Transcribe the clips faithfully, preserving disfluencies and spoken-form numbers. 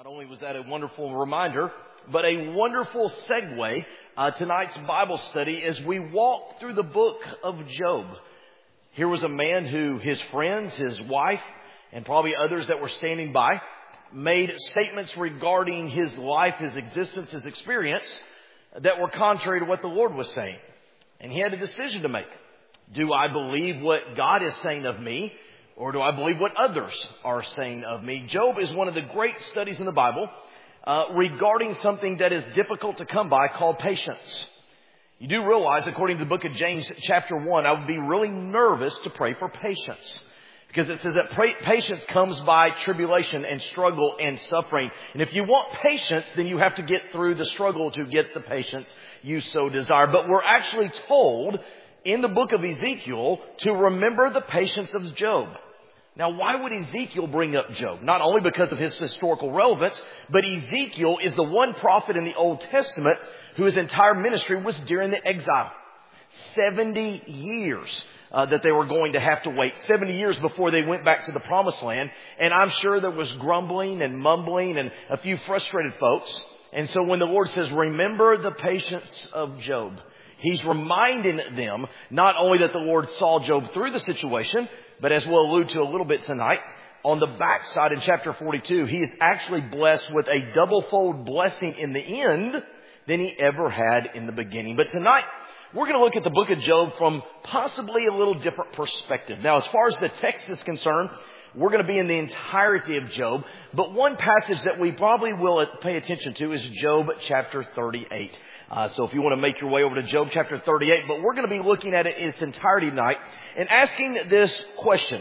Not only was that a wonderful reminder, but a wonderful segue, uh, tonight's Bible study as we walk through the book of Job. Here was a man who his friends, his wife, and probably others that were standing by made statements regarding his life, his existence, his experience that were contrary to what the Lord was saying. And he had a decision to make. Do I believe what God is saying of me? Or do I believe what others are saying of me? Job is one of the great studies in the Bible uh, regarding something that is difficult to come by called patience. You do realize, according to the book of James chapter one, I would be really nervous to pray for patience. Because it says that patience comes by tribulation and struggle and suffering. And if you want patience, then you have to get through the struggle to get the patience you so desire. But we're actually told in the book of Ezekiel to remember the patience of Job. Now, why would Ezekiel bring up Job? Not only because of his historical relevance, but Ezekiel is the one prophet in the Old Testament whose entire ministry was during the exile. seventy years uh, that they were going to have to wait. seventy years before they went back to the Promised Land. And I'm sure there was grumbling and mumbling and a few frustrated folks. And so when the Lord says, remember the patience of Job, He's reminding them not only that the Lord saw Job through the situation, but as we'll allude to a little bit tonight, on the backside in chapter forty-two, he is actually blessed with a double-fold blessing in the end than he ever had in the beginning. But tonight, we're going to look at the book of Job from possibly a little different perspective. Now, as far as the text is concerned, we're going to be in the entirety of Job. But one passage that we probably will pay attention to is Job chapter thirty-eight. Uh, so if you want to make your way over to Job chapter thirty-eight, but we're going to be looking at it in its entirety tonight and asking this question.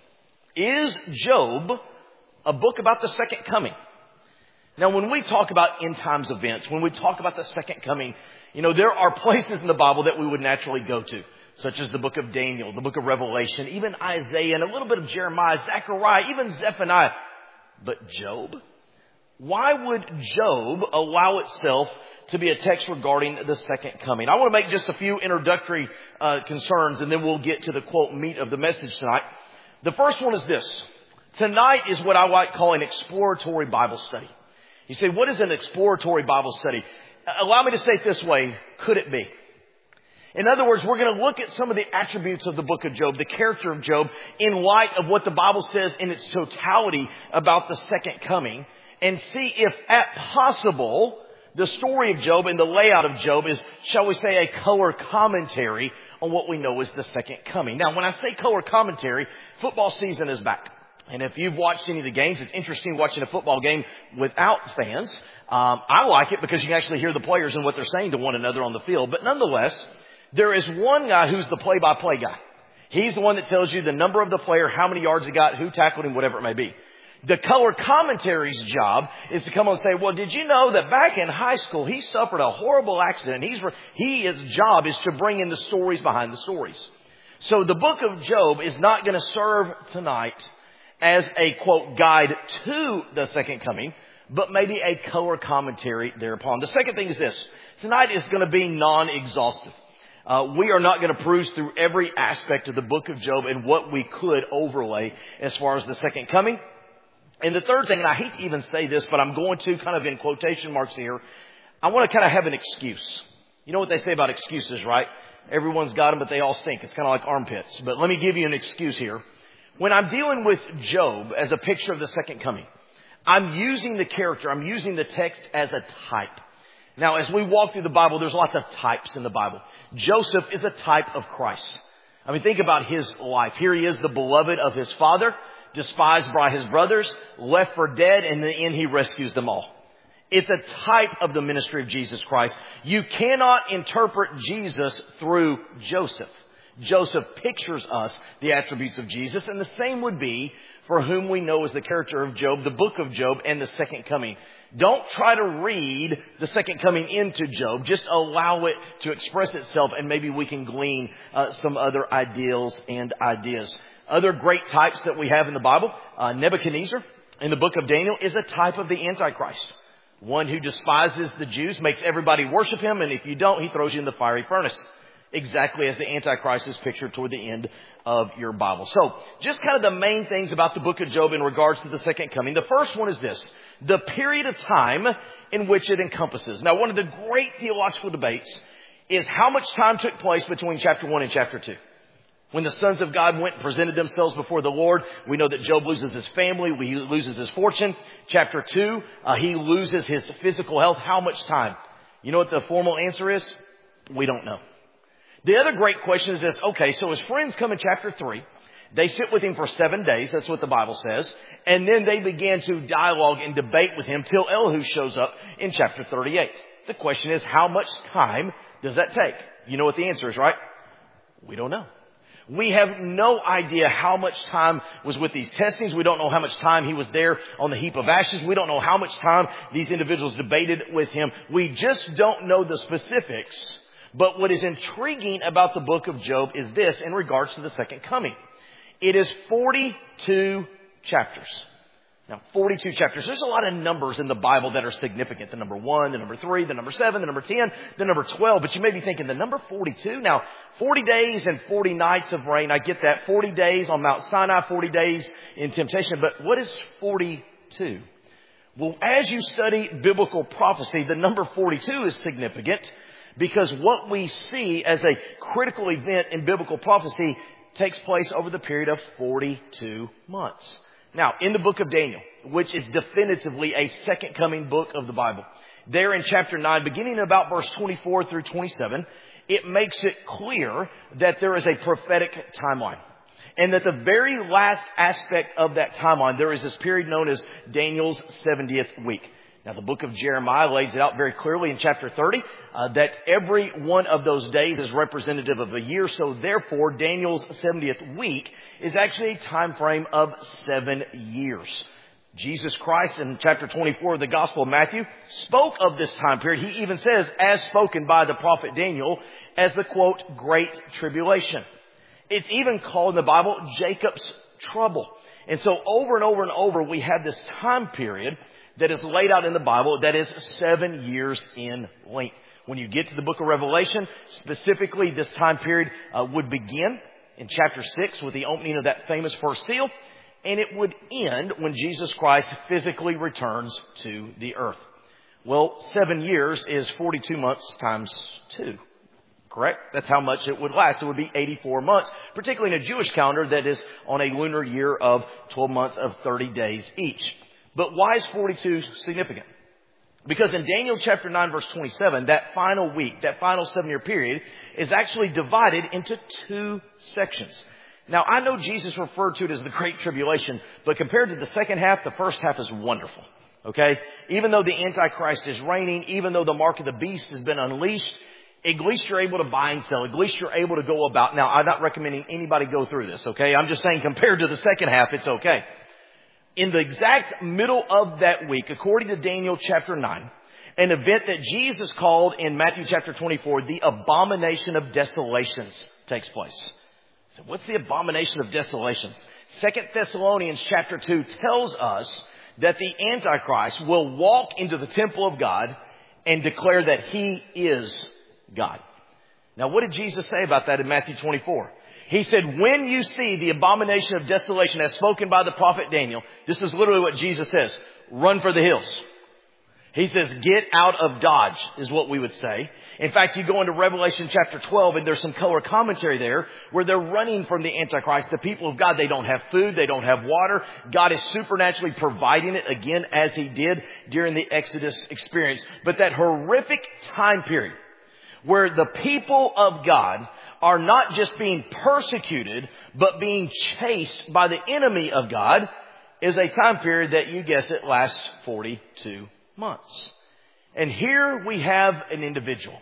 Is Job a book about the second coming? Now, when we talk about end times events, when we talk about the second coming, you know, there are places in the Bible that we would naturally go to, such as the book of Daniel, the book of Revelation, even Isaiah, and a little bit of Jeremiah, Zechariah, even Zephaniah. But Job? Why would Job allow itself to be a text regarding the second coming? I want to make just a few introductory uh, concerns, and then we'll get to the, quote, meat of the message tonight. The first one is this. Tonight is what I like calling exploratory Bible study. You say, what is an exploratory Bible study? Allow me to say it this way. Could it be? In other words, we're going to look at some of the attributes of the book of Job, the character of Job, in light of what the Bible says in its totality about the second coming, and see if at possible the story of Job and the layout of Job is, shall we say, a color commentary on what we know is the second coming. Now, when I say color commentary, football season is back. And if you've watched any of the games, it's interesting watching a football game without fans. Um, I like it because you can actually hear the players and what they're saying to one another on the field. But nonetheless, there is one guy who's the play-by-play guy. He's the one that tells you the number of the player, how many yards he got, who tackled him, whatever it may be. The color commentary's job is to come on and say, well, did you know that back in high school, he suffered a horrible accident. He's, he, his job is to bring in the stories behind the stories. So the book of Job is not going to serve tonight as a, quote, guide to the second coming, but maybe a color commentary thereupon. The second thing is this. Tonight is going to be non-exhaustive. Uh, we are not going to peruse through every aspect of the book of Job and what we could overlay as far as the second coming. And the third thing, and I hate to even say this, but I'm going to kind of in quotation marks here, I want to kind of have an excuse. You know what they say about excuses, right? Everyone's got them, but they all stink. It's kind of like armpits. But let me give you an excuse here. When I'm dealing with Job as a picture of the second coming, I'm using the character, I'm using the text as a type. Now, as we walk through the Bible, there's lots of types in the Bible. Joseph is a type of Christ. I mean, think about his life. Here he is, the beloved of his father, despised by his brothers, left for dead, and in the end he rescues them all. It's a type of the ministry of Jesus Christ. You cannot interpret Jesus through Joseph. Joseph pictures us the attributes of Jesus, and the same would be for whom we know as the character of Job, the book of Job, and the second coming. Don't try to read the second coming into Job. Just allow it to express itself, and maybe we can glean uh, some other ideals and ideas. Other great types that we have in the Bible, uh, Nebuchadnezzar in the book of Daniel is a type of the Antichrist. One who despises the Jews, makes everybody worship him, and if you don't, he throws you in the fiery furnace. exactly as the Antichrist is pictured toward the end of your Bible. So, just kind of the main things about the book of Job in regards to the second coming. The first one is this: the period of time in which it encompasses. Now, one of the great theological debates is how much time took place between chapter one and chapter two. When the sons of God went and presented themselves before the Lord, we know that Job loses his family, he loses his fortune. Chapter two, uh, he loses his physical health. How much time? You know what the formal answer is? We don't know. The other great question is this: okay, so his friends come in chapter three. They sit with him for seven days. That's what the Bible says. And then they began to dialogue and debate with him till Elihu shows up in chapter thirty-eight. The question is, how much time does that take? You know what the answer is, right? We don't know. We have no idea how much time was with these testings. We don't know how much time he was there on the heap of ashes. We don't know how much time these individuals debated with him. We just don't know the specifics. But what is intriguing about the book of Job is this in regards to the second coming. It is forty-two chapters. Now, forty-two chapters. There's a lot of numbers in the Bible that are significant. The number one, the number three, the number seven, the number ten, the number twelve. But you may be thinking, the number forty-two? Now, forty days and forty nights of rain. I get that. forty days on Mount Sinai, forty days in temptation. But what is forty-two? Well, as you study biblical prophecy, the number forty-two is significant because what we see as a critical event in biblical prophecy takes place over the period of forty-two months. Now, in the book of Daniel, which is definitively a second coming book of the Bible, there in chapter nine, beginning about verse twenty-four through twenty-seven, it makes it clear that there is a prophetic timeline. And that the very last aspect of that timeline, there is this period known as Daniel's seventieth week. Now, the book of Jeremiah lays it out very clearly in chapter thirty, uh, that every one of those days is representative of a year. So therefore, Daniel's seventieth week is actually a time frame of seven years. Jesus Christ in chapter twenty-four of the Gospel of Matthew spoke of this time period. He even says, as spoken by the prophet Daniel, as the, quote, Great Tribulation. It's even called in the Bible Jacob's trouble. And so over and over and over, we have this time period that is laid out in the Bible that is seven years in length. When you get to the book of Revelation, specifically this time period uh, would begin in chapter six with the opening of that famous first seal, and it would end when Jesus Christ physically returns to the earth. Well, seven years is forty-two months times two. Correct? That's how much it would last. It would be eighty-four months, particularly in a Jewish calendar that is on a lunar year of twelve months of thirty days each. But why is forty-two significant? Because in Daniel chapter nine verse twenty-seven, that final week, that final seven-year period is actually divided into two sections. Now, I know Jesus referred to it as the Great Tribulation, but compared to the second half, the first half is wonderful. Okay? Even though the Antichrist is reigning, even though the mark of the beast has been unleashed, at least you're able to buy and sell. At least you're able to go about. Now, I'm not recommending anybody go through this, okay? I'm just saying compared to the second half, it's okay. In the exact middle of that week, according to Daniel chapter nine, an event that Jesus called in Matthew chapter twenty-four, the abomination of desolations takes place. So what's the abomination of desolations? Second Thessalonians chapter two tells us that the Antichrist will walk into the temple of God and declare that he is God. Now, what did Jesus say about that in Matthew twenty-four? He said, when you see the abomination of desolation as spoken by the prophet Daniel, this is literally what Jesus says, run for the hills. He says, get out of Dodge, is what we would say. In fact, you go into Revelation chapter twelve, and there's some color commentary there where they're running from the Antichrist. The people of God, they don't have food, they don't have water. God is supernaturally providing it again as he did during the Exodus experience. But that horrific time period where the people of God are not just being persecuted, but being chased by the enemy of God, is a time period that, you guess it, lasts forty-two months. And here we have an individual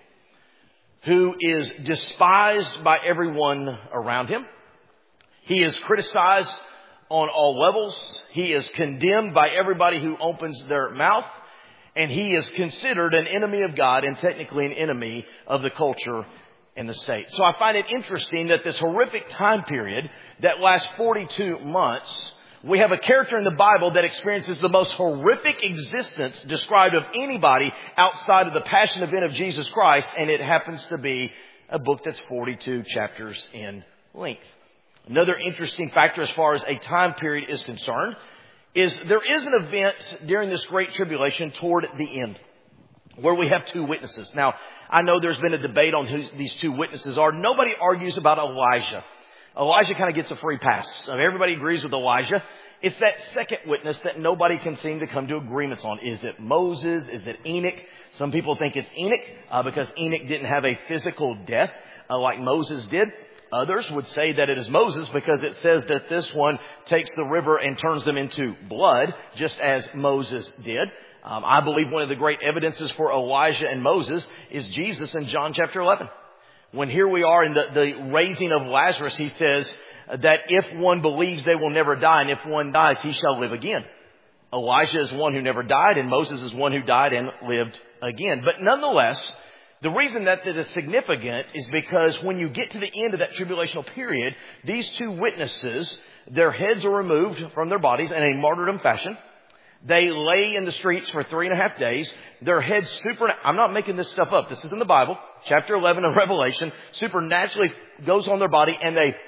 who is despised by everyone around him. He is criticized on all levels. He is condemned by everybody who opens their mouth. And he is considered an enemy of God and technically an enemy of the culture in the state. So I find it interesting that this horrific time period that lasts forty-two months, we have a character in the Bible that experiences the most horrific existence described of anybody outside of the passion event of Jesus Christ, and it happens to be a book that's forty-two chapters in length. Another interesting factor as far as a time period is concerned is there is an event during this great tribulation toward the end where we have two witnesses. Now, I know there's been a debate on who these two witnesses are. Nobody argues about Elijah. Elijah kind of gets a free pass. So everybody agrees with Elijah. It's that second witness that nobody can seem to come to agreements on. Is it Moses? Is it Enoch? Some people think it's Enoch uh, because Enoch didn't have a physical death uh, like Moses did. Others would say that it is Moses because it says that this one takes the river and turns them into blood, just as Moses did. Um, I believe one of the great evidences for Elijah and Moses is Jesus in John chapter eleven. When here we are in the, the raising of Lazarus, he says that if one believes they will never die, and if one dies, he shall live again. Elijah is one who never died, and Moses is one who died and lived again. But nonetheless, the reason that that is significant is because when you get to the end of that tribulational period, these two witnesses, their heads are removed from their bodies in a martyrdom fashion. They lay in the streets for three and a half days. Their heads super, I'm not making this stuff up. This is in the Bible, chapter eleven of Revelation, supernaturally goes on their body and they,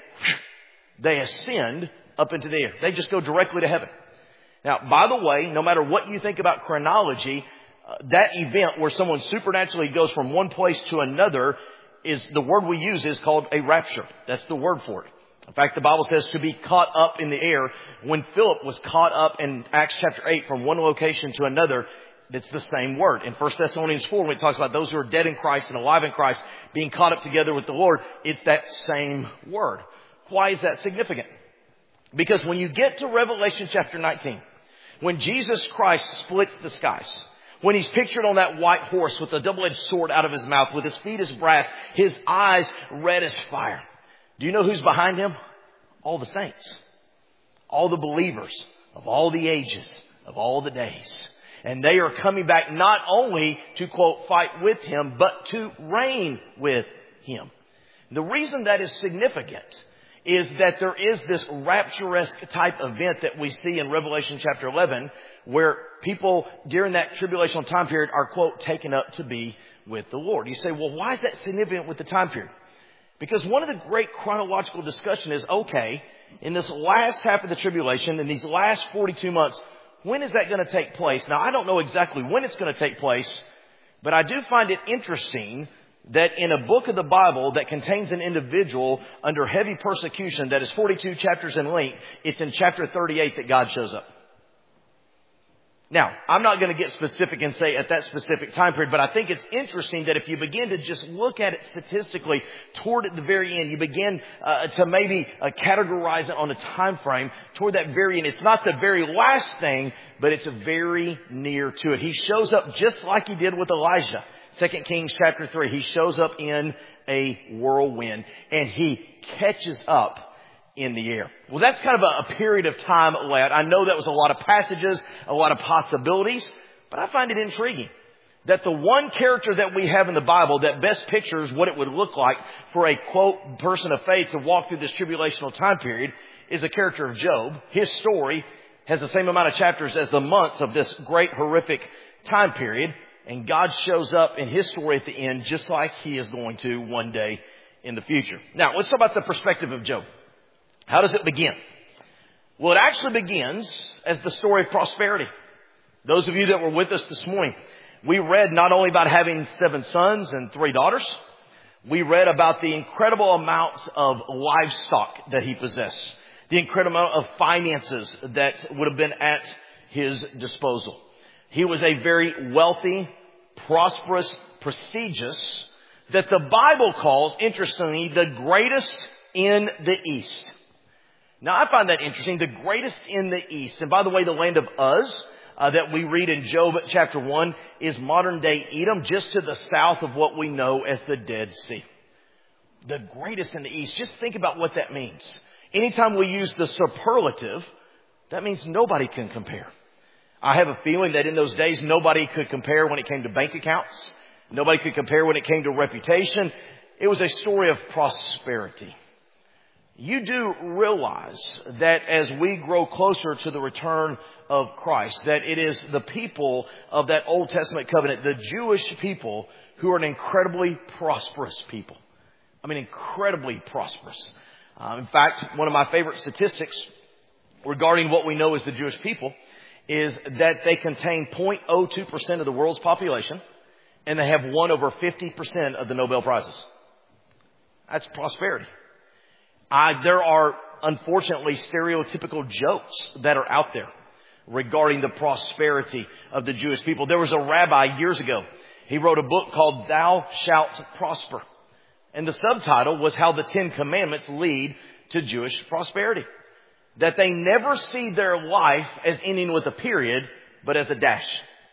they ascend up into the air. They just go directly to heaven. Now, by the way, no matter what you think about chronology, uh, that event where someone supernaturally goes from one place to another is, the word we use is called a rapture. That's the word for it. In fact, the Bible says to be caught up in the air. When Philip was caught up in Acts chapter eight from one location to another, it's the same word. In First Thessalonians four, when it talks about those who are dead in Christ and alive in Christ being caught up together with the Lord, it's that same word. Why is that significant? Because when you get to Revelation chapter nineteen, when Jesus Christ splits the skies, when he's pictured on that white horse with a double-edged sword out of his mouth, with his feet as brass, his eyes red as fire. Do you know who's behind him? All the saints. All the believers of all the ages, of all the days. And they are coming back not only to, quote, fight with him, but to reign with him. The reason that is significant is that there is this rapturesque type event that we see in Revelation chapter eleven, where people during that tribulational time period are, quote, taken up to be with the Lord. You say, well, why is that significant with the time period? Because one of the great chronological discussion is, okay, in this last half of the tribulation, in these last forty-two months, when is that going to take place? Now, I don't know exactly when it's going to take place, but I do find it interesting that in a book of the Bible that contains an individual under heavy persecution that is forty-two chapters in length, it's in chapter thirty-eight that God shows up. Now, I'm not going to get specific and say at that specific time period, but I think it's interesting that if you begin to just look at it statistically toward at the very end, you begin uh, to maybe uh, categorize it on a time frame toward that very end. It's not the very last thing, but it's very near to it. He shows up just like he did with Elijah. Second Kings chapter three, he shows up in a whirlwind and he catches up in the air. Well, that's kind of a, a period of time, lad. I know that was a lot of passages, a lot of possibilities, but I find it intriguing that the one character that we have in the Bible that best pictures what it would look like for a, quote, person of faith to walk through this tribulational time period is a character of Job. His story has the same amount of chapters as the months of this great horrific time period, and God shows up in his story at the end just like he is going to one day in the future. Now, let's talk about the perspective of Job. How does it begin? Well, it actually begins as the story of prosperity. Those of you that were with us this morning, we read not only about having seven sons and three daughters, we read about the incredible amount of livestock that he possessed, the incredible amount of finances that would have been at his disposal. He was a very wealthy, prosperous, prestigious, that the Bible calls, interestingly, the greatest in the East. Now, I find that interesting, the greatest in the East. And by the way, the land of Uz uh, that we read in Job chapter one is modern-day Edom, just to the south of what we know as the Dead Sea. The greatest in the East. Just think about what that means. Anytime we use the superlative, that means nobody can compare. I have a feeling that in those days, nobody could compare when it came to bank accounts. Nobody could compare when it came to reputation. It was a story of prosperity. You do realize that as we grow closer to the return of Christ, that it is the people of that Old Testament covenant, the Jewish people, who are an incredibly prosperous people. I mean, incredibly prosperous. Uh, in fact, one of my favorite statistics regarding what we know as the Jewish people is that they contain zero point zero two percent of the world's population, and they have won over fifty percent of the Nobel Prizes. That's prosperity. I, there are, unfortunately, stereotypical jokes that are out there regarding the prosperity of the Jewish people. There was a rabbi years ago. He wrote a book called Thou Shalt Prosper. And the subtitle was How the Ten Commandments Lead to Jewish Prosperity. That they never see their life as ending with a period, but as a dash.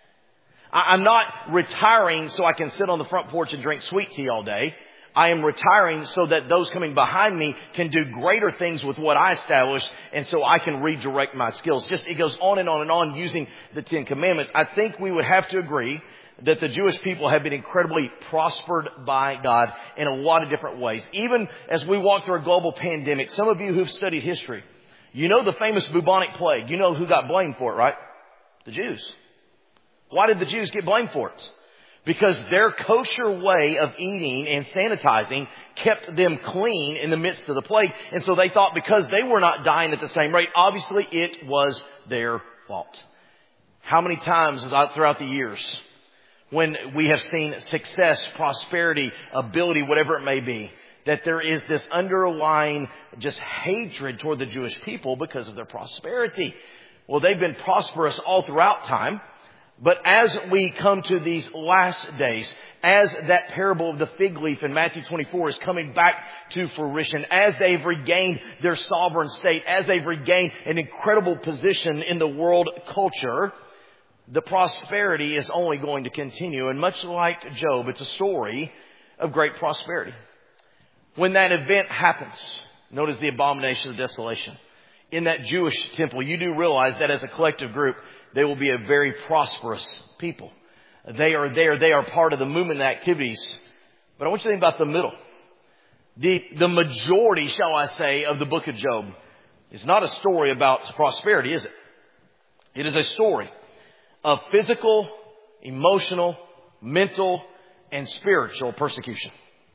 I'm not retiring so I can sit on the front porch and drink sweet tea all day. I am retiring so that those coming behind me can do greater things with what I established, and so I can redirect my skills. Just, it goes on and on and on using the Ten Commandments. I think we would have to agree that the Jewish people have been incredibly prospered by God in a lot of different ways. Even as we walk through a global pandemic, some of you who've studied history, you know the famous bubonic plague. You know who got blamed for it, right? The Jews. Why did the Jews get blamed for it? Because their kosher way of eating and sanitizing kept them clean in the midst of the plague. And so they thought because they were not dying at the same rate, obviously it was their fault. How many times throughout the years when we have seen success, prosperity, ability, whatever it may be, that there is this underlying just hatred toward the Jewish people because of their prosperity. Well, they've been prosperous all throughout time. But as we come to these last days, as that parable of the fig leaf in Matthew twenty-four is coming back to fruition, as they've regained their sovereign state, as they've regained an incredible position in the world culture, the prosperity is only going to continue. And much like Job, it's a story of great prosperity. When that event happens, notice the abomination of desolation. In that Jewish temple, you do realize that as a collective group, they will be a very prosperous people. They are there. They are part of the movement and activities. But I want you to think about the middle. The, the majority, shall I say, of the book of Job is not a story about prosperity, is it? It is a story of physical, emotional, mental, and spiritual persecution.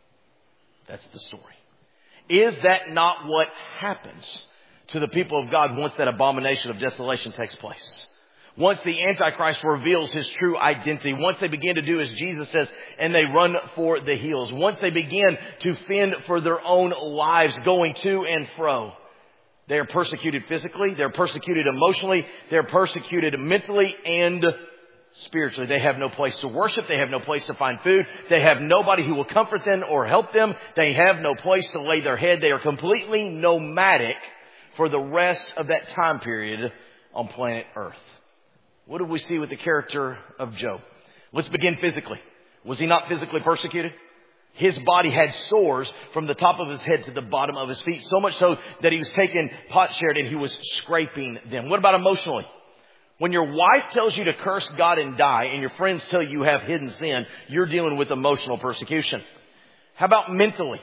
That's the story. Is that not what happens to the people of God once that abomination of desolation takes place? Once the Antichrist reveals his true identity, once they begin to do as Jesus says, and they run for the hills, once they begin to fend for their own lives going to and fro, they are persecuted physically, they're persecuted emotionally, they're persecuted mentally and spiritually. They have no place to worship, they have no place to find food, they have nobody who will comfort them or help them, they have no place to lay their head, they are completely nomadic for the rest of that time period on planet Earth. What do we see with the character of Job? Let's begin physically. Was he not physically persecuted? His body had sores from the top of his head to the bottom of his feet, so much so that he was taken potsherds and he was scraping them. What about emotionally? When your wife tells you to curse God and die and your friends tell you you have hidden sin, you're dealing with emotional persecution. How about mentally?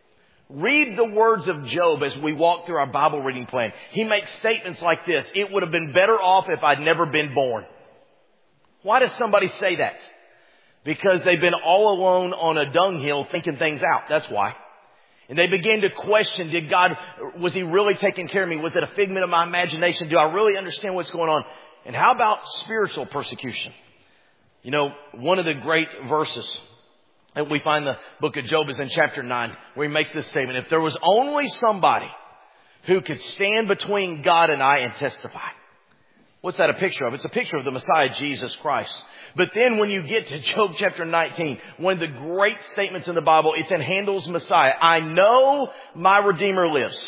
Read the words of Job as we walk through our Bible reading plan. He makes statements like this. It would have been better off if I'd never been born. Why does somebody say that? Because they've been all alone on a dunghill thinking things out. That's why. And they begin to question, did God, was he really taking care of me? Was it a figment of my imagination? Do I really understand what's going on? And how about spiritual persecution? You know, one of the great verses and we find the book of Job is in chapter nine, where he makes this statement. If there was only somebody who could stand between God and I and testify. What's that a picture of? It's a picture of the Messiah, Jesus Christ. But then when you get to Job chapter nineteen, one of the great statements in the Bible, it's in Handel's Messiah. I know my Redeemer lives,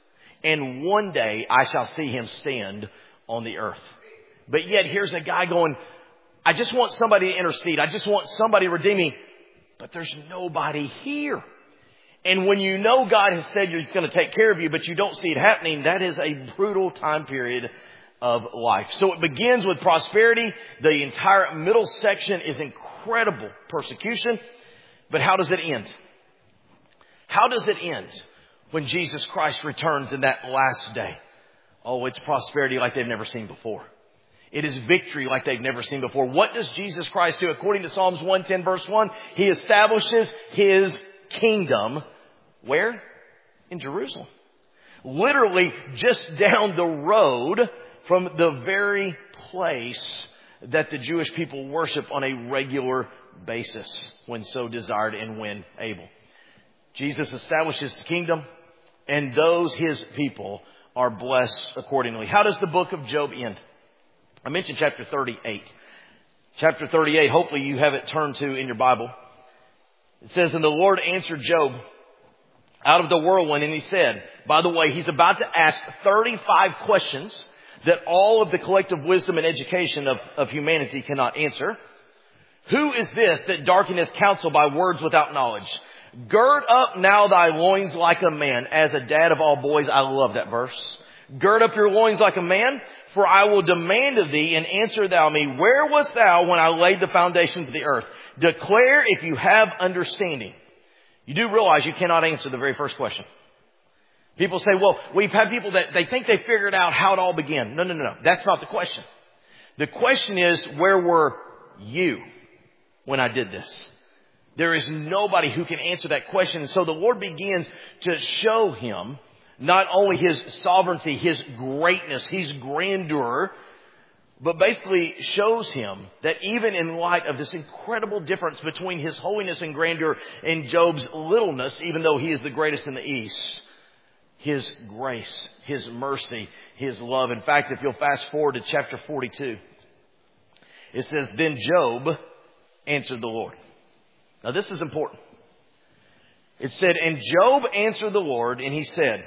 and one day I shall see him stand on the earth. But yet here's a guy going, I just want somebody to intercede. I just want somebody to redeem me. But there's nobody here. And when you know God has said He's going to take care of you, but you don't see it happening, that is a brutal time period of life. So it begins with prosperity. The entire middle section is incredible persecution. But how does it end? How does it end when Jesus Christ returns in that last day? Oh, it's prosperity like they've never seen before. It is victory like they've never seen before. What does Jesus Christ do? According to Psalms one ten verse one, He establishes His kingdom Where? In Jerusalem. Literally just down the road from the very place that the Jewish people worship on a regular basis when so desired and when able. Jesus establishes his kingdom, and those his people are blessed accordingly. How does the book of Job end? I mentioned chapter thirty-eight. Chapter thirty-eight, hopefully you have it turned to in your Bible. It says, and the Lord answered Job out of the whirlwind, and he said, by the way, he's about to ask thirty-five questions that all of the collective wisdom and education of, of humanity cannot answer. Who is this that darkeneth counsel by words without knowledge? Gird up now thy loins like a man. As a dad of all boys, I love that verse. Gird up your loins like a man, for I will demand of thee, and answer thou me, where wast thou when I laid the foundations of the earth? Declare if you have understanding. You do realize you cannot answer the very first question. People say, well, we've had people that they think they figured out how it all began. No, no, no, no. That's not the question. The question is, where were you when I did this? There is nobody who can answer that question. And so the Lord begins to show him not only his sovereignty, his greatness, his grandeur, but basically shows him that even in light of this incredible difference between his holiness and grandeur and Job's littleness, even though he is the greatest in the East, his grace, his mercy, his love. In fact, if you'll fast forward to chapter forty-two, it says, then Job answered the Lord. Now this is important. It said, and Job answered the Lord, and he said,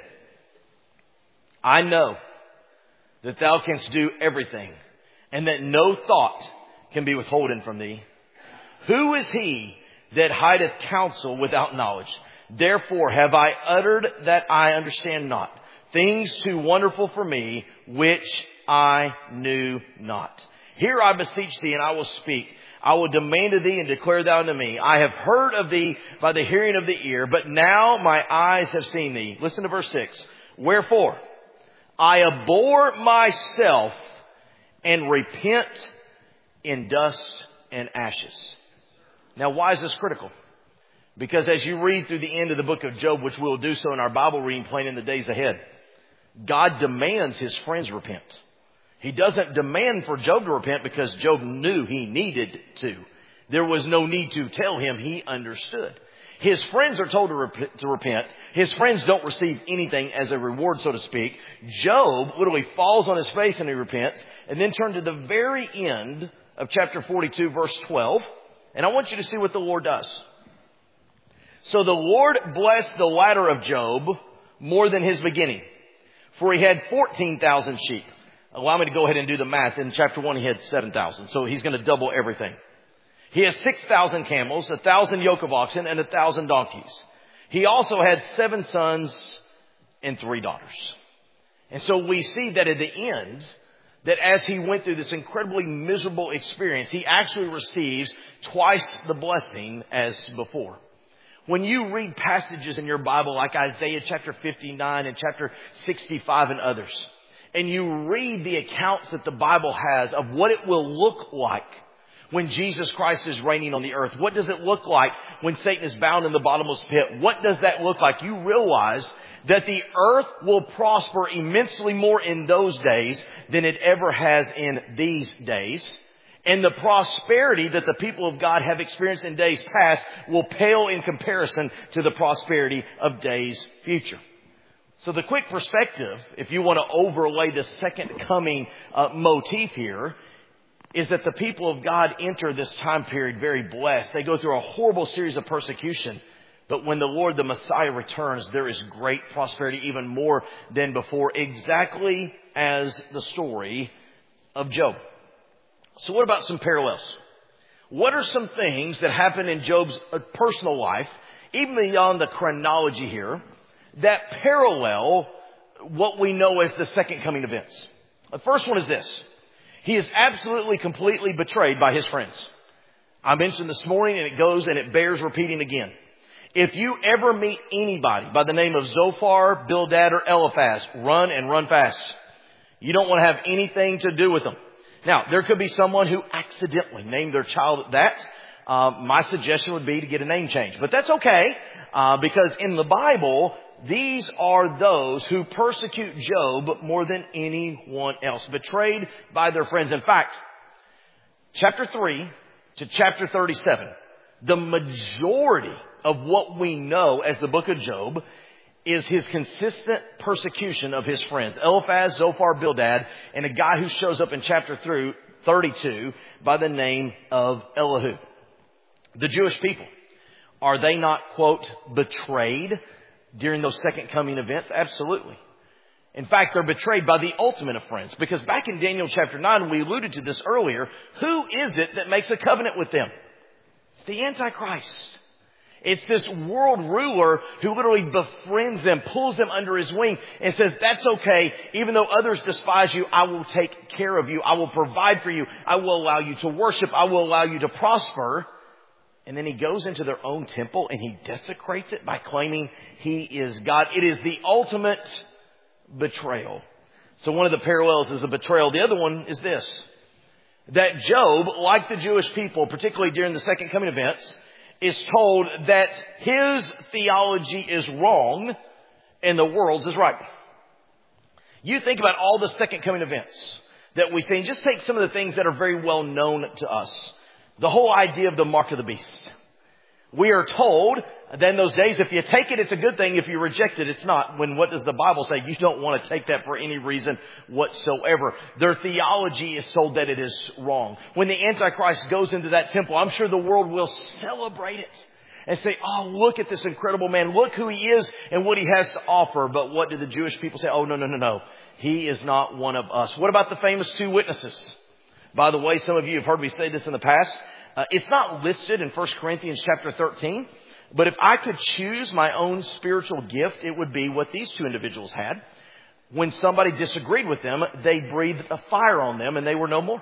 I know that thou canst do everything, and that no thought can be withholden from thee. Who is he that hideth counsel without knowledge? Therefore have I uttered that I understand not, things too wonderful for me, which I knew not. Here I beseech thee, and I will speak. I will demand of thee, and declare thou unto me. I have heard of thee by the hearing of the ear, but now my eyes have seen thee. Listen to verse six. Wherefore I abhor myself and repent in dust and ashes. Now, why is this critical? Because as you read through the end of the book of Job, which we'll do so in our Bible reading plan in the days ahead, God demands his friends repent. He doesn't demand for Job to repent because Job knew he needed to. There was no need to tell him. He understood. His friends are told to, rep- to repent. His friends don't receive anything as a reward, so to speak. Job literally falls on his face and he repents. And then turn to the very end of chapter forty-two, verse twelve. And I want you to see what the Lord does. So the Lord blessed the latter of Job more than his beginning, for he had fourteen thousand sheep. Allow me to go ahead and do the math. In chapter one, he had seven thousand. So he's going to double everything. He has six thousand camels, one thousand yoke of oxen, and one thousand donkeys. He also had seven sons and three daughters. And so we see that at the end, that as he went through this incredibly miserable experience, he actually receives twice the blessing as before. When you read passages in your Bible like Isaiah chapter fifty-nine and chapter sixty-five and others, and you read the accounts that the Bible has of what it will look like when Jesus Christ is reigning on the earth, what does it look like when Satan is bound in the bottomless pit? What does that look like? You realize that the earth will prosper immensely more in those days than it ever has in these days. And the prosperity that the people of God have experienced in days past will pale in comparison to the prosperity of days future. So the quick perspective, if you want to overlay the second coming uh, motif here, is that the people of God enter this time period very blessed. They go through a horrible series of persecution. But when the Lord, the Messiah, returns, there is great prosperity, even more than before, exactly as the story of Job. So what about some parallels? What are some things that happen in Job's personal life, even beyond the chronology here, that parallel what we know as the second coming events? The first one is this. He is absolutely, completely betrayed by his friends. I mentioned this morning, and it goes and it bears repeating again. If you ever meet anybody by the name of Zophar, Bildad, or Eliphaz, run and run fast. You don't want to have anything to do with them. Now, there could be someone who accidentally named their child that, um, my suggestion would be to get a name change. But that's okay, uh, because in the Bible, these are those who persecute Job more than anyone else, betrayed by their friends. In fact, chapter three to chapter thirty-seven, the majority of what we know as the book of Job is his consistent persecution of his friends, Eliphaz, Zophar, Bildad, and a guy who shows up in chapter thirty-two by the name of Elihu. The Jewish people, are they not, quote, betrayed during those second coming events? Absolutely. In fact, they're betrayed by the ultimate of friends, because back in Daniel chapter nine, we alluded to this earlier, who is it that makes a covenant with them? It's the Antichrist. It's this world ruler who literally befriends them, pulls them under his wing, and says, that's okay. Even though others despise you, I will take care of you. I will provide for you. I will allow you to worship. I will allow you to prosper. And then he goes into their own temple and he desecrates it by claiming he is God. It is the ultimate betrayal. So one of the parallels is a betrayal. The other one is this, that Job, like the Jewish people, particularly during the second coming events, is told that his theology is wrong and the world's is right. You think about all the second coming events that we see, and just take some of the things that are very well known to us. The whole idea of the mark of the beast. We are told that in those days, if you take it, it's a good thing. If you reject it, it's not. When what does the Bible say? You don't want to take that for any reason whatsoever. Their theology is told that it is wrong. When the Antichrist goes into that temple, I'm sure the world will celebrate it and say, oh, look at this incredible man. Look who he is and what he has to offer. But what do the Jewish people say? Oh, no, no, no, no. He is not one of us. What about the famous two witnesses? By the way, some of you have heard me say this in the past. Uh, it's not listed in First Corinthians chapter thirteen. But if I could choose my own spiritual gift, it would be what these two individuals had. When somebody disagreed with them, they breathed a fire on them and they were no more.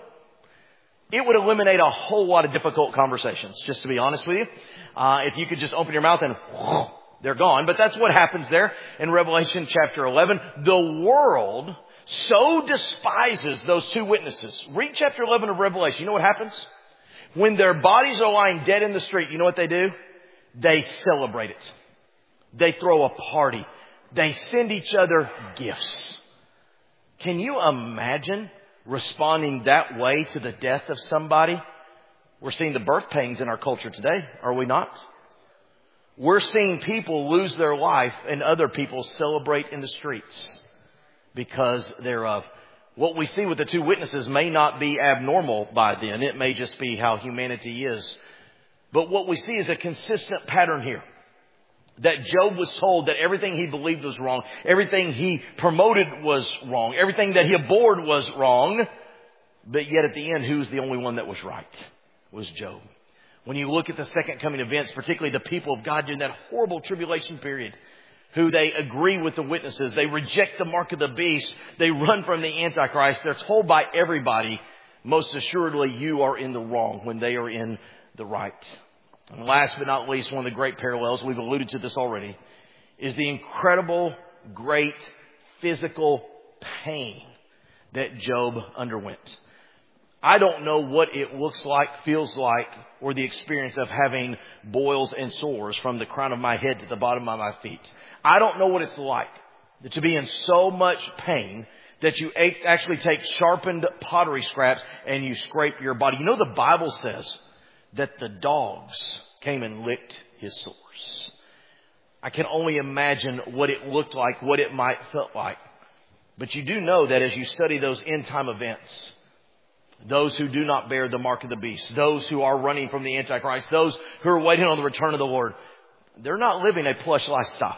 It would eliminate a whole lot of difficult conversations, just to be honest with you. Uh, if you could just open your mouth and whoosh, they're gone. But that's what happens there in Revelation chapter eleven. The world so despises those two witnesses. Read chapter eleven of Revelation. You know what happens? When their bodies are lying dead in the street, you know what they do? They celebrate it. They throw a party. They send each other gifts. Can you imagine responding that way to the death of somebody? We're seeing the birth pains in our culture today, are we not? We're seeing people lose their life and other people celebrate in the streets because thereof. What we see with the two witnesses may not be abnormal by then. It may just be how humanity is. But what we see is a consistent pattern here. That Job was told that everything he believed was wrong. Everything he promoted was wrong. Everything that he abhorred was wrong. But yet at the end, who's the only one that was right? Was Job. When you look at the second coming events, particularly the people of God during that horrible tribulation period, who they agree with the witnesses, they reject the mark of the beast, they run from the Antichrist, they're told by everybody, most assuredly you are in the wrong when they are in the right. And last but not least, one of the great parallels, we've alluded to this already, is the incredible, great physical pain that Job underwent. I don't know what it looks like, feels like, or the experience of having boils and sores from the crown of my head to the bottom of my feet. I don't know what it's like to be in so much pain that you actually take sharpened pottery scraps and you scrape your body. You know, the Bible says that the dogs came and licked his sores. I can only imagine what it looked like, what it might felt like. But you do know that as you study those end time events, those who do not bear the mark of the beast, those who are running from the Antichrist, those who are waiting on the return of the Lord, they're not living a plush lifestyle.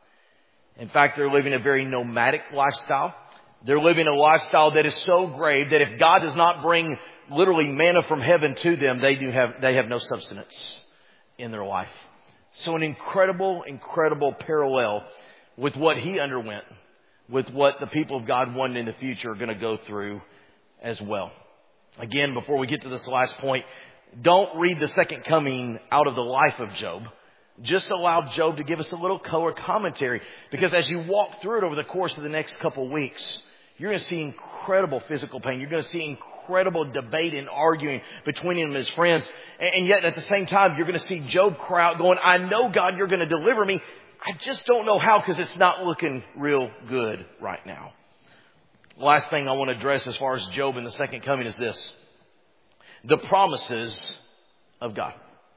In fact, they're living a very nomadic lifestyle. They're living a lifestyle that is so grave that if God does not bring literally manna from heaven to them, they do have, they have no substance in their life. So an incredible, incredible parallel with what he underwent, with what the people of God one in the future are going to go through as well. Again, before we get to this last point, don't read the second coming out of the life of Job. Just allow Job to give us a little color commentary. Because as you walk through it over the course of the next couple of weeks, you're going to see incredible physical pain. You're going to see incredible debate and arguing between him and his friends. And yet at the same time, you're going to see Job cry out going, I know, God, you're going to deliver me. I just don't know how because it's not looking real good right now. Last thing I want to address as far as Job and the second coming is this. The promises of God.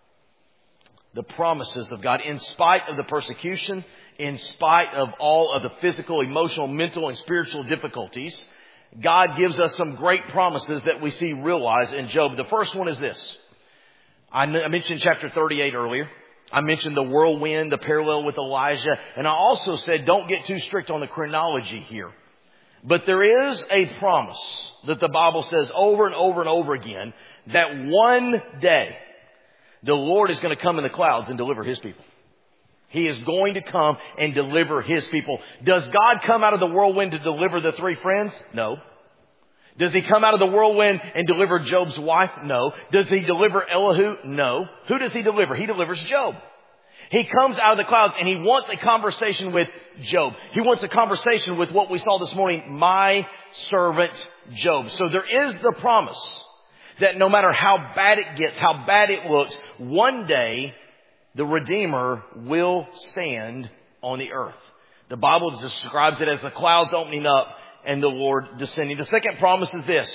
The promises of God. In spite of the persecution, in spite of all of the physical, emotional, mental, and spiritual difficulties, God gives us some great promises that we see realized in Job. The first one is this. I mentioned chapter thirty-eight earlier. I mentioned the whirlwind, the parallel with Elijah. And I also said don't get too strict on the chronology here. But there is a promise that the Bible says over and over and over again that one day the Lord is going to come in the clouds and deliver His people. He is going to come and deliver His people. Does God come out of the whirlwind to deliver the three friends? No. Does He come out of the whirlwind and deliver Job's wife? No. Does He deliver Elihu? No. Who does He deliver? He delivers Job. He comes out of the clouds and He wants a conversation with Job. He wants a conversation with what we saw this morning, my servant Job. So there is the promise that no matter how bad it gets, how bad it looks, one day the Redeemer will stand on the earth. The Bible describes it as the clouds opening up and the Lord descending. The second promise is this,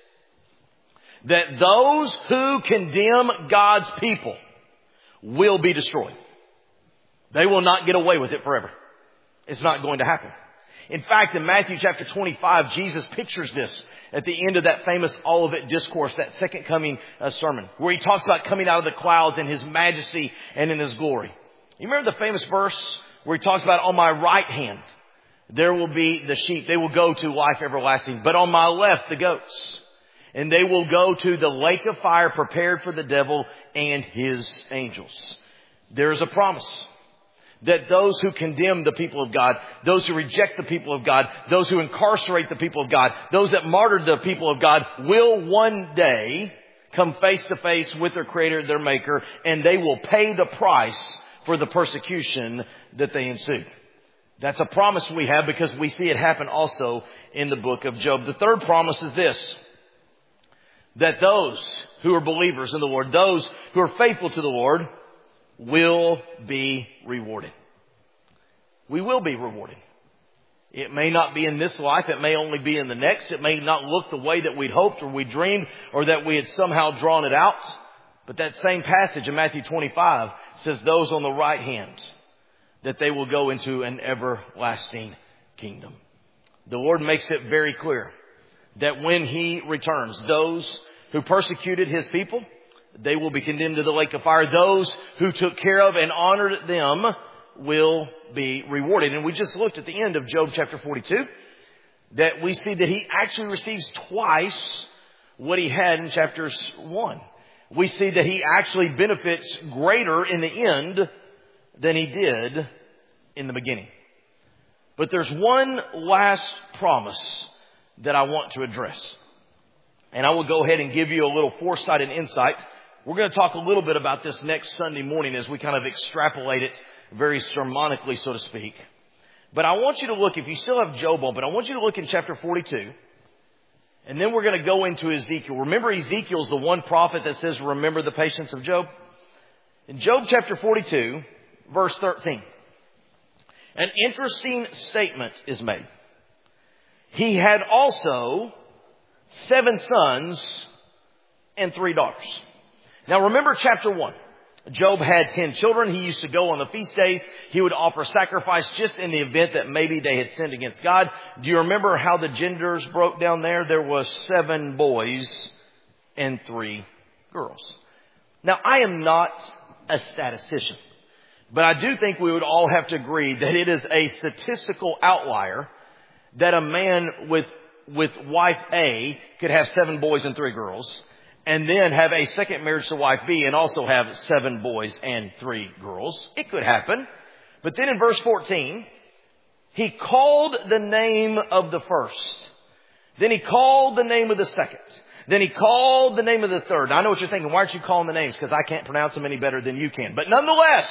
that those who condemn God's people will be destroyed. They will not get away with it forever. It's not going to happen. In fact, in Matthew chapter twenty-five, Jesus pictures this at the end of that famous Olivet discourse, that second coming uh, sermon, where He talks about coming out of the clouds in His majesty and in His glory. You remember the famous verse where He talks about, on my right hand, there will be the sheep. They will go to life everlasting. But on my left, the goats. And they will go to the lake of fire prepared for the devil and his angels. There is a promise that those who condemn the people of God, those who reject the people of God, those who incarcerate the people of God, those that martyr the people of God will one day come face to face with their Creator, their Maker, and they will pay the price for the persecution that they ensued. That's a promise we have because we see it happen also in the book of Job. The third promise is this, that those who are believers in the Lord, those who are faithful to the Lord, will be rewarded. We will be rewarded. It may not be in this life. It may only be in the next. It may not look the way that we'd hoped or we dreamed or that we had somehow drawn it out. But that same passage in Matthew twenty-five says those on the right hand, that they will go into an everlasting kingdom. The Lord makes it very clear that when He returns, those who persecuted His people, they will be condemned to the lake of fire. Those who took care of and honored them will be rewarded. And we just looked at the end of Job chapter forty-two, that we see that he actually receives twice what he had in chapters one. We see that he actually benefits greater in the end than he did in the beginning. But there's one last promise that I want to address. And I will go ahead and give you a little foresight and insight. We're going to talk a little bit about this next Sunday morning as we kind of extrapolate it very sermonically, so to speak. But I want you to look, if you still have Job open, I want you to look in chapter forty-two. And then we're going to go into Ezekiel. Remember, Ezekiel's the one prophet that says, remember the patience of Job? In Job chapter forty-two, verse thirteen, an interesting statement is made. He had also seven sons and three daughters. Now remember chapter one. Job had ten children. He used to go on the feast days. He would offer sacrifice just in the event that maybe they had sinned against God. Do you remember how the genders broke down there? There was seven boys and three girls. Now, I am not a statistician, but I do think we would all have to agree that it is a statistical outlier that a man with, with wife A could have seven boys and three girls, and then have a second marriage to wife B and also have seven boys and three girls. It could happen. But then in verse fourteen, he called the name of the first. Then he called the name of the second. Then he called the name of the third. Now, I know what you're thinking. Why aren't you calling the names? Because I can't pronounce them any better than you can. But nonetheless,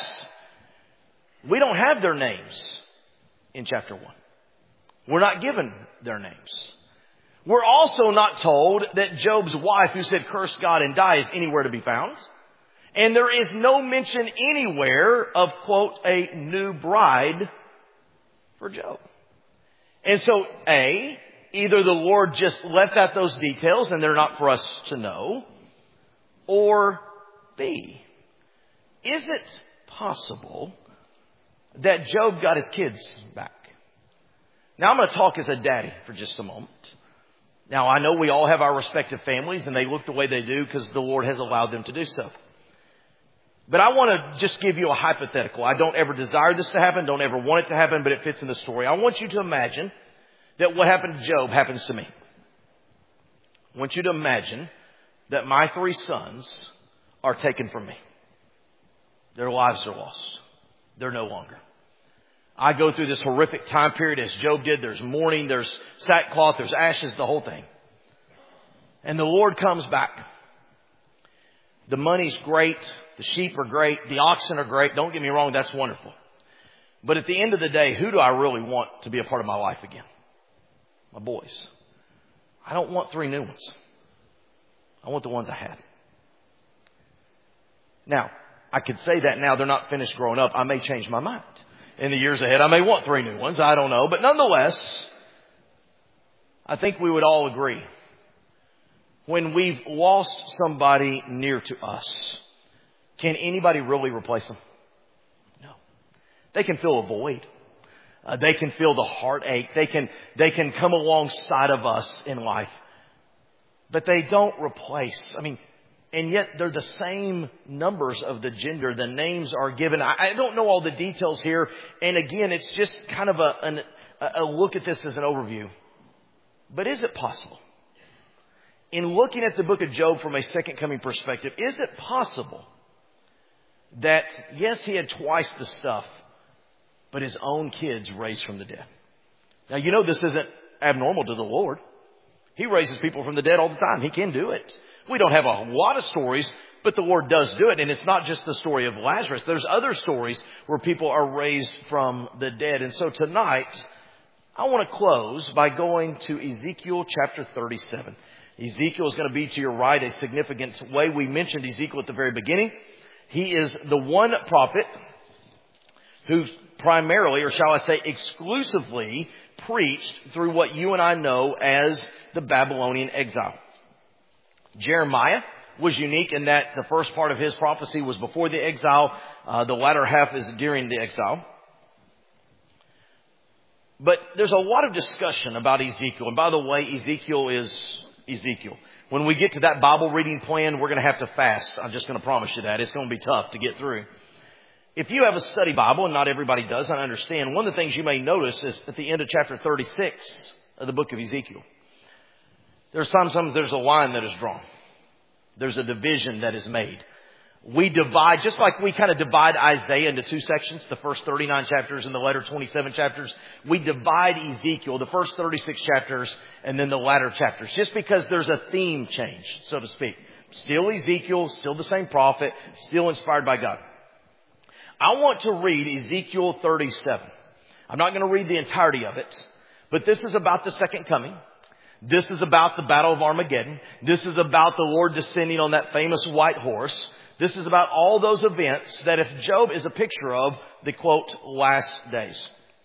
we don't have their names in chapter one. We're not given their names. We're also not told that Job's wife, who said, curse God and die, is anywhere to be found. And there is no mention anywhere of, quote, a new bride for Job. And so, A, either the Lord just left out those details and they're not for us to know, or B, is it possible that Job got his kids back? Now I'm going to talk as a daddy for just a moment. Now I know we all have our respective families and they look the way they do because the Lord has allowed them to do so. But I want to just give you a hypothetical. I don't ever desire this to happen, don't ever want it to happen, but it fits in the story. I want you to imagine that what happened to Job happens to me. I want you to imagine that my three sons are taken from me. Their lives are lost. They're no longer. I go through this horrific time period as Job did. There's mourning, there's sackcloth, there's ashes, the whole thing. And the Lord comes back. The money's great. The sheep are great. The oxen are great. Don't get me wrong. That's wonderful. But at the end of the day, who do I really want to be a part of my life again? My boys. I don't want three new ones. I want the ones I had. Now, I could say that now they're not finished growing up. I may change my mind. In the years ahead, I may want three new ones. I don't know. But nonetheless, I think we would all agree. When we've lost somebody near to us, can anybody really replace them? No. They can fill a void. Uh, they can feel the heartache. They can, they can come alongside of us in life. But they don't replace. I mean, and yet they're the same numbers of the gender. The names are given. I, I don't know all the details here. And again, it's just kind of a, an, a look at this as an overview. But is it possible? In looking at the book of Job from a second coming perspective, is it possible that, yes, he had twice the stuff, but his own kids raised from the dead? Now, you know this isn't abnormal to the Lord. He raises people from the dead all the time. He can do it. We don't have a lot of stories, but the Lord does do it. And it's not just the story of Lazarus. There's other stories where people are raised from the dead. And so tonight, I want to close by going to Ezekiel chapter thirty-seven. Ezekiel is going to be to your right a significant way. We mentioned Ezekiel at the very beginning. He is the one prophet who primarily, or shall I say exclusively, preached through what you and I know as the Babylonian exile. Jeremiah was unique in that the first part of his prophecy was before the exile. Uh, the latter half is during the exile. But there's a lot of discussion about Ezekiel. And by the way, Ezekiel is Ezekiel. When we get to that Bible reading plan, we're going to have to fast. I'm just going to promise you that. It's going to be tough to get through. If you have a study Bible, and not everybody does, I understand, one of the things you may notice is at the end of chapter thirty-six of the book of Ezekiel, there's sometimes there's a line that is drawn. There's a division that is made. We divide, just like we kind of divide Isaiah into two sections, the first thirty-nine chapters and the latter twenty-seven chapters. We divide Ezekiel, the first thirty-six chapters and then the latter chapters, just because there's a theme change, so to speak. Still Ezekiel, still the same prophet, still inspired by God. I want to read Ezekiel thirty-seven. I'm not going to read the entirety of it, but this is about the second coming. This is about the Battle of Armageddon. This is about the Lord descending on that famous white horse. This is about all those events that if Job is a picture of the, quote, last days.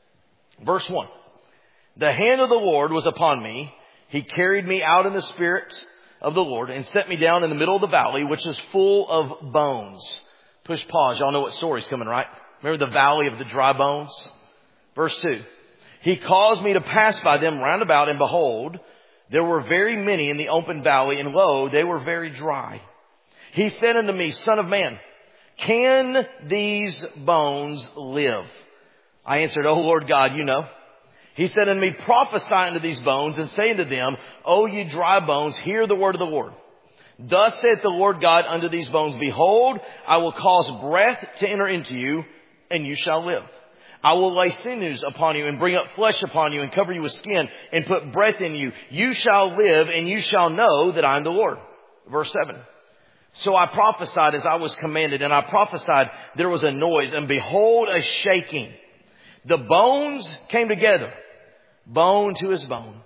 Verse one. The hand of the Lord was upon me. He carried me out in the spirit of the Lord and set me down in the middle of the valley, which is full of bones. Push pause. Y'all know what story's coming, right? Remember the valley of the dry bones? Verse two. He caused me to pass by them round about, and behold, there were very many in the open valley, and lo, they were very dry. He said unto me, Son of man, can these bones live? I answered, O Lord God, you know. He said unto me, prophesy unto these bones, and say unto them, O ye dry bones, hear the word of the Lord. Thus saith the Lord God unto these bones, behold, I will cause breath to enter into you, and you shall live. I will lay sinews upon you, and bring up flesh upon you, and cover you with skin, and put breath in you. You shall live, and you shall know that I am the Lord. Verse seven. So I prophesied as I was commanded, and I prophesied there was a noise, and behold, a shaking. The bones came together, bone to his bone.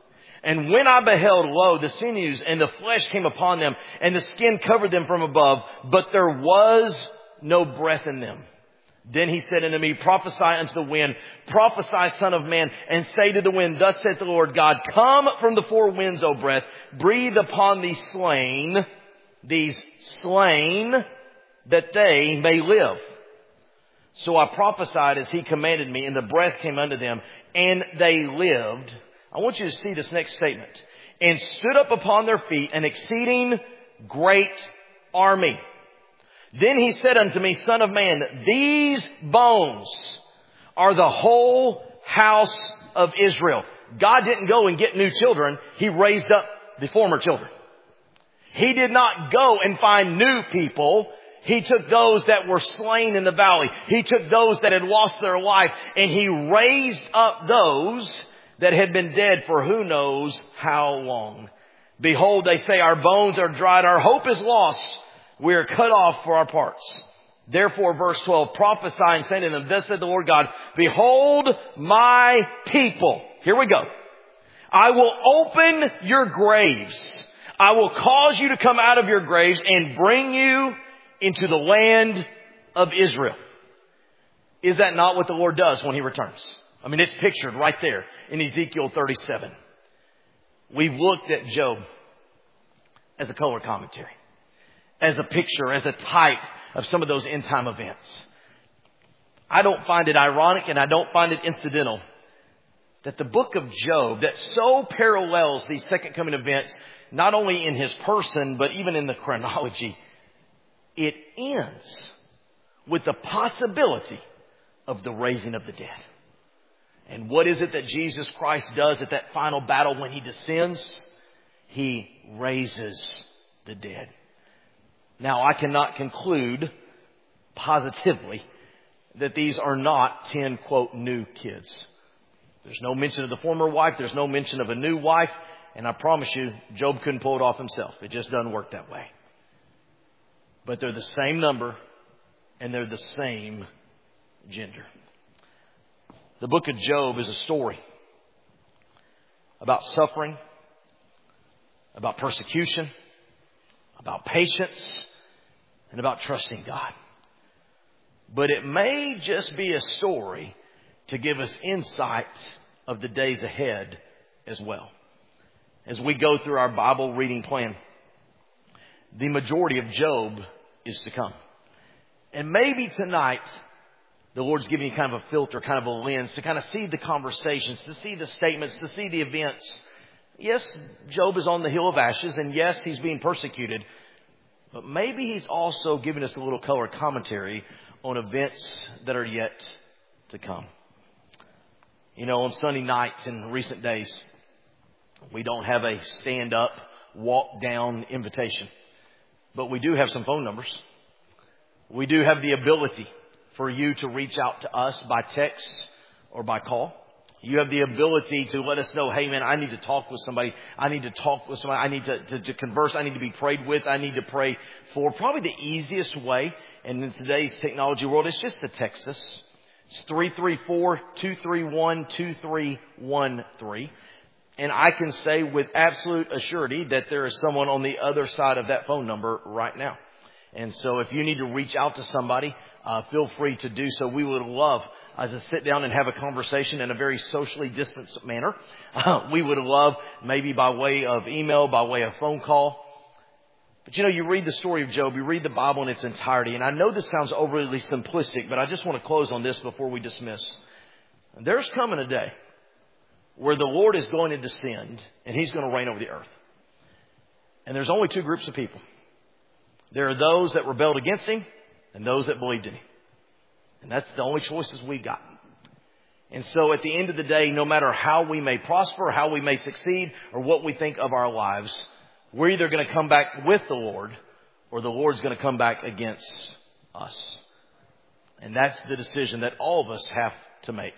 And when I beheld, lo, the sinews and the flesh came upon them, and the skin covered them from above, but there was no breath in them. Then he said unto me, prophesy unto the wind, prophesy, son of man, and say to the wind, thus saith the Lord God, come from the four winds, O breath, breathe upon these slain, these slain, that they may live. So I prophesied as he commanded me, and the breath came unto them, and they lived. I want you to see this next statement. And stood up upon their feet an exceeding great army. Then he said unto me, son of man, these bones are the whole house of Israel. God didn't go and get new children. He raised up the former children. He did not go and find new people. He took those that were slain in the valley. He took those that had lost their life, and he raised up those that had been dead for who knows how long. Behold, they say, our bones are dried. Our hope is lost. We are cut off for our parts. Therefore, verse twelve, prophesy and say to them, thus said the Lord God, behold my people. Here we go. I will open your graves. I will cause you to come out of your graves and bring you into the land of Israel. Is that not what the Lord does when he returns? I mean, it's pictured right there in Ezekiel thirty-seven. We've looked at Job as a color commentary, as a picture, as a type of some of those end time events. I don't find it ironic, and I don't find it incidental that the book of Job, that so parallels these second coming events, not only in his person, but even in the chronology, it ends with the possibility of the raising of the dead. And what is it that Jesus Christ does at that final battle when he descends? He raises the dead. Now, I cannot conclude positively that these are not ten, quote, new kids. There's no mention of the former wife. There's no mention of a new wife. And I promise you, Job couldn't pull it off himself. It just doesn't work that way. But they're the same number, and they're the same gender. The book of Job is a story about suffering, about persecution, about patience, and about trusting God. But it may just be a story to give us insight of the days ahead as well. As we go through our Bible reading plan, the majority of Job is to come. And maybe tonight, the Lord's giving you kind of a filter, kind of a lens to kind of see the conversations, to see the statements, to see the events. Yes, Job is on the hill of ashes, and yes, he's being persecuted. But maybe he's also giving us a little color commentary on events that are yet to come. You know, on Sunday nights in recent days, we don't have a stand-up, walk-down invitation. But we do have some phone numbers. We do have the ability for you to reach out to us by text or by call. You have the ability to let us know, hey man, I need to talk with somebody. I need to talk with somebody. I need to, to, to converse. I need to be prayed with. I need to pray for. Probably the easiest way, and in today's technology world, it's just to text us. It's three three four, two three one, two three one three. And I can say with absolute assurity that there is someone on the other side of that phone number right now. And so if you need to reach out to somebody, uh, feel free to do so. We would love uh, to sit down and have a conversation in a very socially distanced manner. Uh, we would love maybe by way of email, by way of phone call. But you know, you read the story of Job, you read the Bible in its entirety. And I know this sounds overly simplistic, but I just want to close on this before we dismiss. There's coming a day where the Lord is going to descend and he's going to reign over the earth. And there's only two groups of people. There are those that rebelled against him and those that believed in him. And that's the only choices we got. And so at the end of the day, no matter how we may prosper, how we may succeed, or what we think of our lives, we're either going to come back with the Lord or the Lord's going to come back against us. And that's the decision that all of us have to make.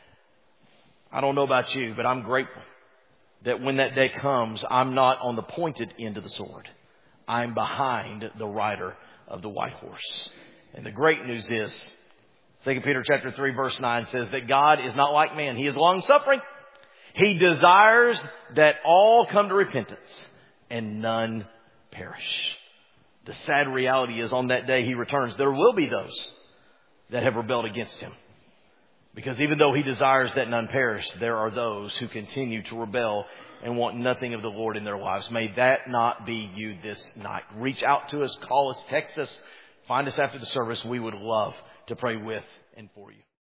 I don't know about you, but I'm grateful that when that day comes, I'm not on the pointed end of the sword. I'm behind the rider of the white horse. And the great news is, Second Peter chapter three verse nine says that God is not like man. He is long suffering. He desires that all come to repentance and none perish. The sad reality is on that day he returns, there will be those that have rebelled against him. Because even though he desires that none perish, there are those who continue to rebel and want nothing of the Lord in their lives. May that not be you this night. Reach out to us, call us, text us, find us after the service. We would love to pray with and for you.